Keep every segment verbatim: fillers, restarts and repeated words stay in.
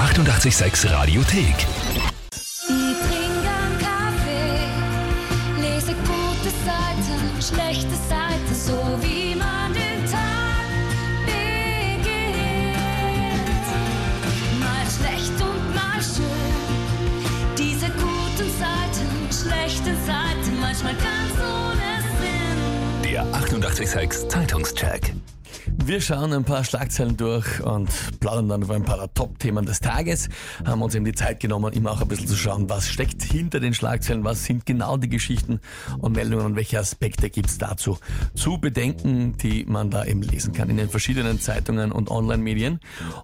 achtundachtzig Komma sechs Radiothek. Ich trinke einen Kaffee, lese gute Seiten, schlechte Seiten, so wie man den Tag beginnt. Mal schlecht und mal schön, diese guten Seiten, schlechten Seiten, manchmal ganz ohne Sinn. Der achtundachtzig Komma sechs Zeitungscheck. Wir schauen ein paar Schlagzeilen durch und plaudern dann über ein paar der Top-Themen des Tages. Haben uns eben die Zeit genommen, immer auch ein bisschen zu schauen, was steckt hinter den Schlagzeilen, was sind genau die Geschichten und Meldungen und welche Aspekte gibt es dazu zu bedenken, die man da eben lesen kann in den verschiedenen Zeitungen und Online-Medien.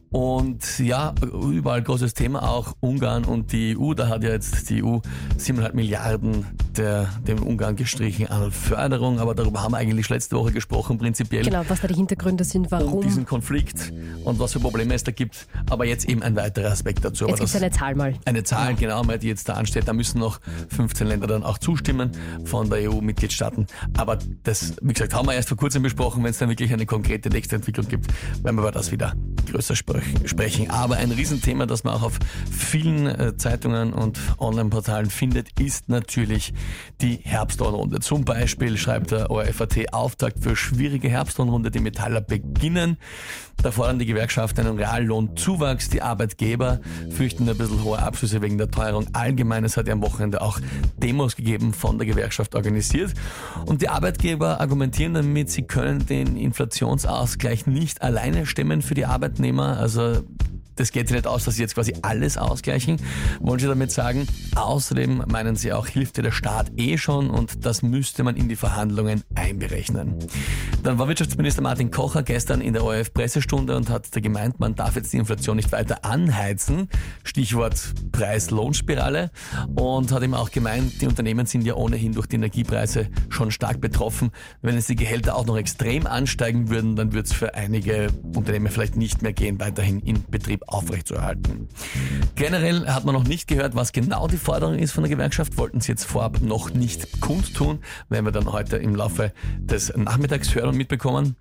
Und ja, überall großes Thema, auch Ungarn und die E U. Da hat ja jetzt die E U siebeneinhalb Milliarden der, dem Ungarn gestrichen an Förderung, aber darüber haben wir eigentlich letzte Woche gesprochen, prinzipiell. Genau, was da die Hintergründe sind, warum. Und diesen Konflikt und was für Probleme es da gibt. Aber jetzt eben ein weiterer Aspekt dazu. Jetzt gibt es eine Zahl mal. Eine Zahl, genau, die jetzt da ansteht. Da müssen noch fünfzehn Länder dann auch zustimmen von der E U-Mitgliedstaaten. Aber das, wie gesagt, haben wir erst vor kurzem besprochen. Wenn es dann wirklich eine konkrete nächste Entwicklung gibt, werden wir über das wieder größer sprechen. Aber ein Riesenthema, das man auch auf vielen Zeitungen und Online-Portalen findet, ist natürlich die Herbstlöhnrunde. Zum Beispiel schreibt der O R F A T Auftakt für schwierige Herbstlöhnrunde. Die Metaller beginnen. Da fordern die Gewerkschaften einen Reallohnzuwachs. Die Arbeitgeber fürchten ein bisschen hohe Abschlüsse wegen der Teuerung allgemein. Es hat ja am Wochenende auch Demos gegeben, von der Gewerkschaft organisiert. Und die Arbeitgeber argumentieren damit, sie können den Inflationsausgleich nicht alleine stemmen für die Arbeitnehmer. Also das geht sich nicht aus, dass sie jetzt quasi alles ausgleichen, wollen sie damit sagen. Außerdem meinen sie auch, hilft dir der Staat eh schon und das müsste man in die Verhandlungen einberechnen. Dann war Wirtschaftsminister Martin Kocher gestern in der O R F-Pressestunde und hat da gemeint, man darf jetzt die Inflation nicht weiter anheizen. Stichwort Preis-Lohn-Spirale. Und hat ihm auch gemeint, die Unternehmen sind ja ohnehin durch die Energiepreise schon stark betroffen. Wenn jetzt die Gehälter auch noch extrem ansteigen würden, dann würde es für einige Unternehmen vielleicht nicht mehr gehen, weiterhin in Betrieb aufrechtzuerhalten. Generell hat man noch nicht gehört, was genau die Forderung ist von der Gewerkschaft, wollten sie jetzt vorab noch nicht kundtun, werden wir dann heute im Laufe des Nachmittags hören und mitbekommen.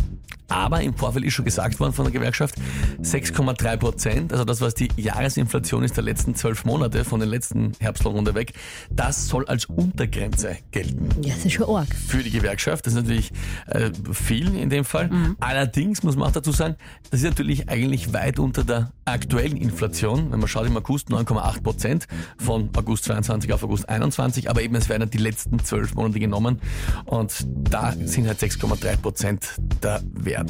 Aber im Vorfeld ist schon gesagt worden von der Gewerkschaft, sechs Komma drei Prozent, also das, was die Jahresinflation ist der letzten zwölf Monate von der letzten Herbstlohnrunde weg, das soll als Untergrenze gelten. Ja, das ist schon arg. Für die Gewerkschaft, das ist natürlich äh, viel in dem Fall. Mhm. Allerdings muss man auch dazu sagen, das ist natürlich eigentlich weit unter der aktuellen Inflation. Wenn man schaut, im August neun Komma acht Prozent von August zweiundzwanzig auf August einundzwanzig, aber eben es werden die letzten zwölf Monate genommen und da sind halt sechs Komma drei Prozent der Wert.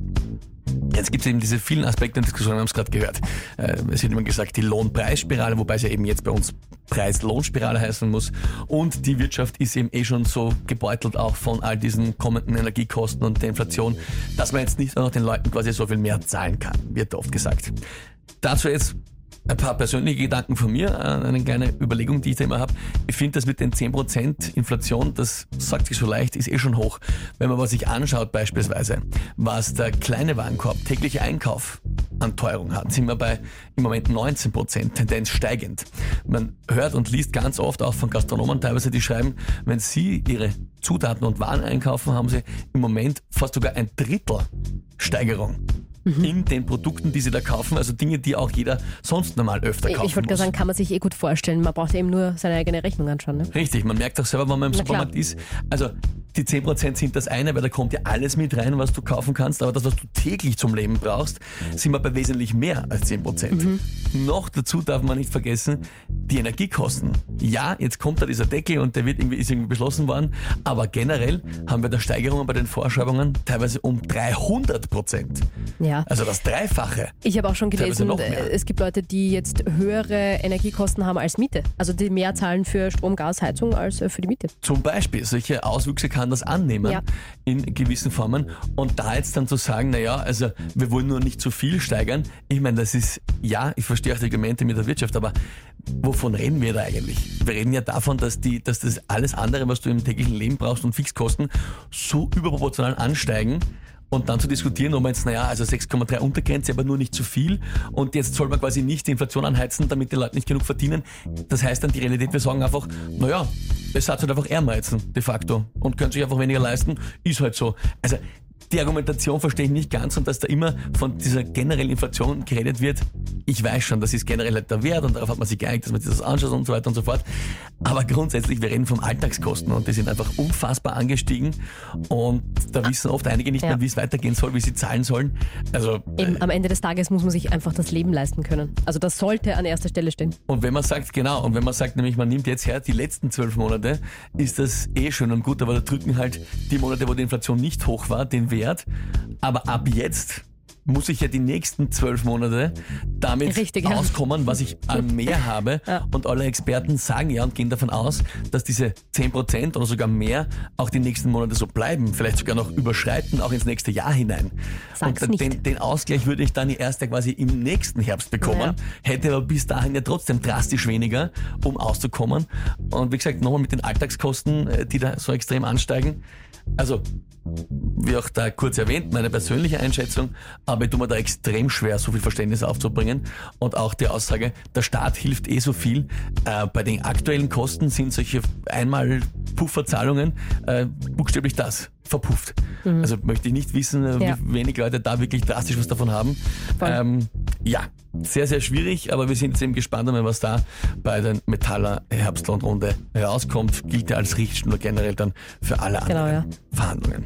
Jetzt gibt es eben diese vielen Aspekte und Diskussionen, wir haben es gerade gehört. Es wird immer gesagt, die Lohnpreisspirale, wobei es ja eben jetzt bei uns Preis-Lohnspirale heißen muss. Und die Wirtschaft ist eben eh schon so gebeutelt auch von all diesen kommenden Energiekosten und der Inflation, dass man jetzt nicht auch noch den Leuten quasi so viel mehr zahlen kann, wird oft gesagt. Dazu jetzt ein paar persönliche Gedanken von mir, eine kleine Überlegung, die ich da immer habe. Ich finde, das mit den zehn Prozent Inflation, das sagt sich so leicht, ist eh schon hoch. Wenn man sich anschaut beispielsweise, was der kleine Warenkorb, tägliche Einkauf an Teuerung hat, sind wir bei im Moment neunzehn Prozent, Tendenz steigend. Man hört und liest ganz oft auch von Gastronomen teilweise, die schreiben, wenn sie ihre Zutaten und Waren einkaufen, haben sie im Moment fast sogar ein Drittel Steigerung in den Produkten, die sie da kaufen, also Dinge, die auch jeder sonst normal öfter kaufen Ich wollte gerade sagen, kann man sich eh gut vorstellen. Man braucht ja eben nur seine eigene Rechnung anschauen. Ne? Richtig, man merkt auch selber, wenn man im Na Supermarkt klar. ist. Also die zehn Prozent sind das eine, weil da kommt ja alles mit rein, was du kaufen kannst, aber das, was du täglich zum Leben brauchst, sind wir bei wesentlich mehr als zehn Prozent. Mhm. Noch dazu darf man nicht vergessen, die Energiekosten. Ja, jetzt kommt da dieser Deckel und der wird irgendwie, ist irgendwie beschlossen worden, aber generell haben wir da Steigerungen bei den Vorschreibungen teilweise um dreihundert Prozent. Ja. Also das Dreifache. Ich habe auch schon Teilweise gelesen, noch mehr. es gibt Leute, die jetzt höhere Energiekosten haben als Miete. Also die mehr zahlen für Strom, Gas, Heizung als für die Miete. Zum Beispiel, solche Auswüchse kann das annehmen, Ja. in gewissen Formen. Und da jetzt dann zu sagen, naja, also wir wollen nur nicht zu viel steigern. Ich meine, das ist, ja, ich verstehe auch die Argumente mit der Wirtschaft, aber wovon reden wir da eigentlich? Wir reden ja davon, dass die, dass das alles andere, was du im täglichen Leben brauchst und Fixkosten, so überproportional ansteigen. Und dann zu diskutieren, ob man jetzt, naja, also sechs Komma drei Untergrenze, aber nur nicht zu viel. Und jetzt soll man quasi nicht die Inflation anheizen, damit die Leute nicht genug verdienen. Das heißt dann die Realität, wir sagen einfach, naja, es hat halt einfach ärmer jetzt de facto und können sich einfach weniger leisten, ist halt so. Also die Argumentation verstehe ich nicht ganz und dass da immer von dieser generellen Inflation geredet wird. Ich weiß schon, das ist generell halt der Wert und darauf hat man sich geeinigt, dass man sich das anschaut und so weiter und so fort. Aber grundsätzlich, wir reden vom Alltagskosten und die sind einfach unfassbar angestiegen und da wissen oft einige nicht Ja. mehr, wie es weitergehen soll, wie sie zahlen sollen. Also, Eben, am Ende des Tages muss man sich einfach das Leben leisten können. Also das sollte an erster Stelle stehen. und wenn man sagt, genau, und wenn man sagt, nämlich man nimmt jetzt her die letzten zwölf Monate, ist das eh schön und gut, aber da drücken halt die Monate, wo die Inflation nicht hoch war, den Wert. Aber ab jetzt muss ich ja die nächsten zwölf Monate damit Richtig, ja. auskommen, was ich an mehr habe. Ja. Und alle Experten sagen ja und gehen davon aus, dass diese zehn Prozent oder sogar mehr auch die nächsten Monate so bleiben, vielleicht sogar noch überschreiten, auch ins nächste Jahr hinein. Sag's und nicht. den, den Ausgleich würde ich dann erst ja quasi im nächsten Herbst bekommen, Ja. hätte aber bis dahin ja trotzdem drastisch weniger, um auszukommen. Und wie gesagt, nochmal mit den Alltagskosten, äh, die da so extrem ansteigen. Also, wie auch da kurz erwähnt, meine persönliche Einschätzung, aber ich tue mir da extrem schwer, so viel Verständnis aufzubringen. Und auch die Aussage, der Staat hilft eh so viel. Äh, bei den aktuellen Kosten sind solche einmal Pufferzahlungen äh, buchstäblich das, verpufft. Also möchte ich nicht wissen, äh, Ja. wie wenig Leute da wirklich drastisch was davon haben. Voll. Ähm, ja, sehr, sehr schwierig, aber wir sind jetzt eben gespannt, was da bei den Metaller Herbstlohnrunde herauskommt. Gilt ja als Richtschnur generell dann für alle Genau, anderen Verhandlungen.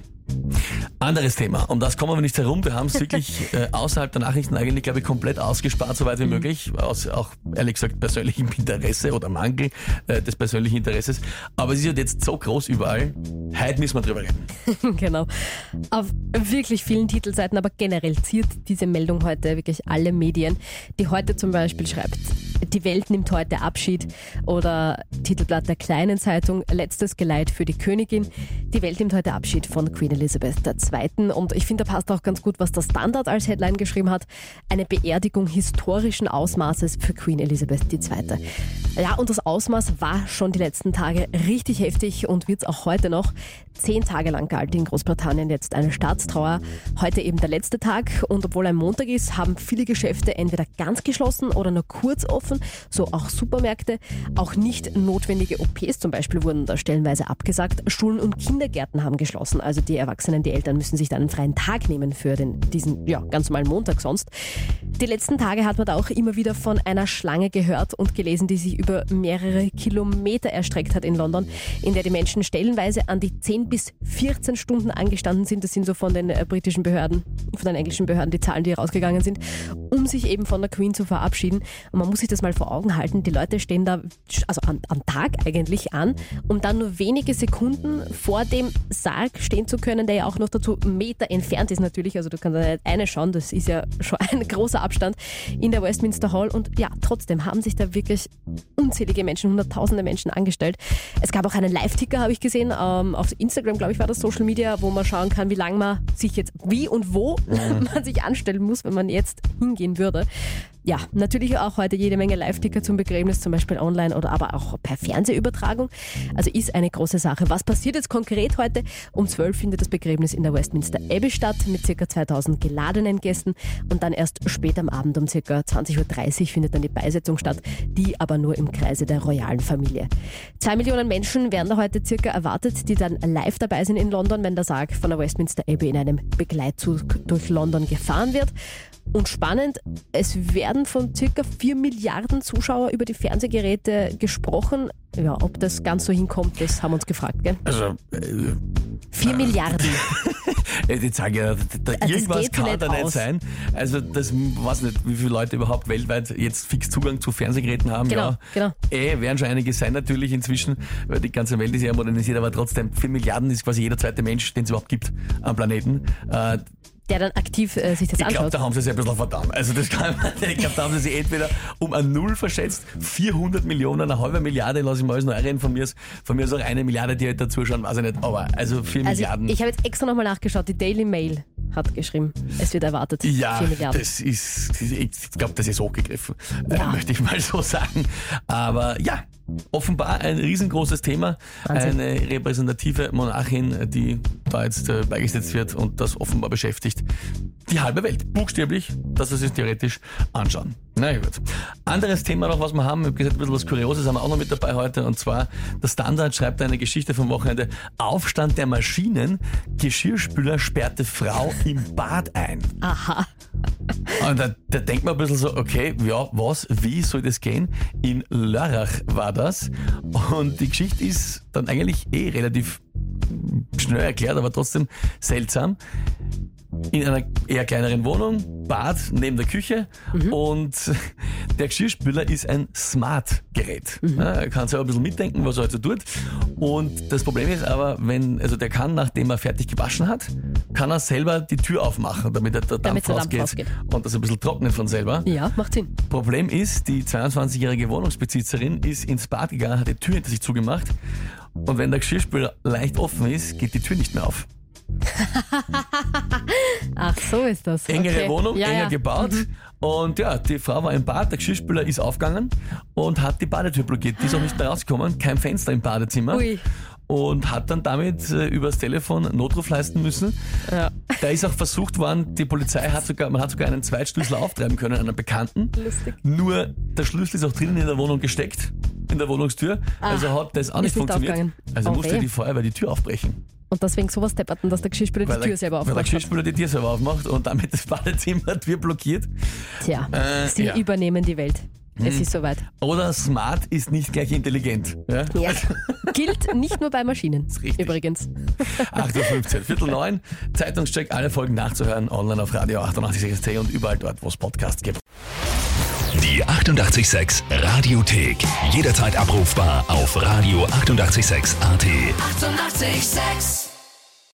Anderes Thema, um das kommen wir nicht herum. Wir haben es wirklich äh, außerhalb der Nachrichten eigentlich, glaube ich, komplett ausgespart, soweit wie möglich, aus auch ehrlich gesagt persönlichem Interesse oder Mangel äh, des persönlichen Interesses. Aber es ist ja jetzt so groß überall, heute müssen wir drüber reden. Genau. Auf wirklich vielen Titelseiten, aber generell ziert diese Meldung heute wirklich alle Medien. Die Heute zum Beispiel schreibt, die Welt nimmt heute Abschied oder Titelblatt der kleinen Zeitung, letztes Geleit für die Königin. Die Welt nimmt heute Abschied von Queen Elizabeth der Zweiten. Und ich finde, da passt auch ganz gut, was der Standard als Headline geschrieben hat. Eine Beerdigung historischen Ausmaßes für Queen Elizabeth die Zweite. Ja, und das Ausmaß war schon die letzten Tage richtig heftig und wird es auch heute noch. Zehn Tage lang galt in Großbritannien jetzt eine Staatstrauer. Heute eben der letzte Tag und obwohl ein Montag ist, haben viele Geschäfte entweder ganz geschlossen oder nur kurz offen, so auch Supermärkte. Auch nicht notwendige O Ps zum Beispiel wurden da stellenweise abgesagt. Schulen und Kindergärten haben geschlossen, also die Erwachsenen, die Eltern müssen sich dann einen freien Tag nehmen für den, diesen ja, ganz normalen Montag sonst. Die letzten Tage hat man da auch immer wieder von einer Schlange gehört und gelesen, die sich über mehrere Kilometer erstreckt hat in London, in der die Menschen stellenweise an die zehn bis vierzehn Stunden angestanden sind. Das sind so von den äh, britischen Behörden, von den englischen Behörden die Zahlen, die rausgegangen sind, um sich eben von der Queen zu verabschieden. Und man muss sich das mal vor Augen halten. Die Leute stehen da also am, am Tag eigentlich an, um dann nur wenige Sekunden vor dem Sarg stehen zu können, der ja auch noch dazu Meter entfernt ist natürlich. Also du kannst da nicht eine schauen, das ist ja schon ein großer Abstand in der Westminster Hall. Und ja, trotzdem haben sich da wirklich unzählige Menschen, hunderttausende Menschen angestellt. Es gab auch einen Live-Ticker, habe ich gesehen, ähm, auf Instagram, glaube ich, war das Social Media, wo man schauen kann, wie lange man sich jetzt, wie und wo man sich anstellen muss, wenn man jetzt hingehen würde. Ja, natürlich auch heute jede Menge Live-Ticker zum Begräbnis, zum Beispiel online oder aber auch per Fernsehübertragung. Also ist eine große Sache. Was passiert jetzt konkret heute? Um zwölf findet das Begräbnis in der Westminster Abbey statt mit ca. zweitausend geladenen Gästen und dann erst spät am Abend um ca. zwanzig Uhr dreißig findet dann die Beisetzung statt, die aber nur im Kreise der royalen Familie. Zwei Millionen Menschen werden da heute circa erwartet, die dann live dabei sind in London, wenn der Sarg von der Westminster Abbey in einem Begleitzug durch London gefahren wird. Und spannend, es werden von circa vier Milliarden Zuschauer über die Fernsehgeräte gesprochen. Ja, ob das ganz so hinkommt, das haben wir uns gefragt, gell? Also, äh, vier Milliarden. ich sage ja, da das irgendwas geht so kann nicht da nicht aus. sein. Also das weiß nicht, wie viele Leute überhaupt weltweit jetzt fix Zugang zu Fernsehgeräten haben. Genau, ja, genau. Eh, werden schon einige sein natürlich inzwischen, weil die ganze Welt ist ja modernisiert, aber trotzdem, vier Milliarden ist quasi jeder zweite Mensch, den es überhaupt gibt am Planeten. Äh, Der dann aktiv äh, sich das Ich glaube, anschaut. da haben sie sich ein bisschen verdammt. Also das kann man, ich glaube, da haben sie sich entweder um ein Null verschätzt, vierhundert Millionen, eine halbe Milliarde, lasse ich mal alles noch reden, von mir ist, von mir ist auch eine Milliarde, die halt dazuschauen, weiß ich nicht, aber also vier Also Milliarden. ich, ich habe jetzt extra nochmal nachgeschaut, die Daily Mail hat geschrieben, es wird erwartet, Ja, vier Milliarden. das ist, ich glaube, das ist hochgegriffen, Ja. äh, möchte ich mal so sagen. Aber ja, offenbar ein riesengroßes Thema. Wahnsinn. Eine repräsentative Monarchin, die da jetzt äh, beigesetzt wird und das offenbar beschäftigt die halbe Welt. Buchstäblich, dass wir es sich theoretisch anschauen. Na gut. Anderes Thema noch, was wir haben, ich habe gesagt, ein bisschen was Kurioses haben wir auch noch mit dabei heute, und zwar der Standard schreibt eine Geschichte vom Wochenende: Aufstand der Maschinen, Geschirrspüler sperrte Frau im Bad ein. Aha. Und da, da denkt man ein bisschen so, okay, ja, was, wie soll das gehen? In Lörrach war das, und die Geschichte ist dann eigentlich eh relativ schnell erklärt, aber trotzdem seltsam. In einer eher kleineren Wohnung, Bad neben der Küche, mhm. und der Geschirrspüler ist ein Smart-Gerät. Mhm. Ja, er kann selber ein bisschen mitdenken, was er heute so tut. Und das Problem ist aber, wenn, also der kann, nachdem er fertig gewaschen hat, kann er selber die Tür aufmachen, damit der Dampf, damit der rausgeht, Dampf rausgeht und das ein bisschen trocknet von selber. Ja, macht Sinn. Problem ist, die zweiundzwanzigjährige Wohnungsbesitzerin ist ins Bad gegangen, hat die Tür hinter sich zugemacht, und wenn der Geschirrspüler leicht offen ist, geht die Tür nicht mehr auf. Ach, so ist das. Engere okay. Wohnung, ja, enger ja. gebaut. Mhm. Und ja, die Frau war im Bad, der Geschirrspüler ist aufgegangen und hat die Badetür blockiert. Die ist auch nicht mehr rausgekommen, kein Fenster im Badezimmer. Ui. Und hat dann damit äh, übers Telefon Notruf leisten müssen. Ja. Da ist auch versucht worden, die Polizei hat sogar, man hat sogar einen Zweitschlüssel auftreiben können, einen Bekannten. Lustig. Nur der Schlüssel ist auch drinnen in der Wohnung gesteckt, in der Wohnungstür. Ah, also hat das auch nicht ist nicht funktioniert. aufgegangen. Also Oh, musste weh. die Feuerwehr die Tür aufbrechen. Und deswegen sowas depperten, dass der Geschirrspüler die Weil Tür der, selber weil der aufmacht. Geschirrspüler die Tür selber aufmacht und damit das Badezimmer blockiert. Tja, Äh, sie ja. übernehmen die Welt. Es ist soweit. Oder smart ist nicht gleich intelligent. Ja? Ja. Gilt nicht nur bei Maschinen. richtig. Übrigens. acht Uhr fünfzehn, Viertel neun. Zeitungscheck, alle Folgen nachzuhören, online auf Radio achtundachtzig Komma sechs und überall dort, wo es Podcasts gibt. Die achtundachtzig Komma sechs Radiothek. Jederzeit abrufbar auf radio achtundachtzig Komma sechs Punkt a t. Achtundachtzig Komma sechs.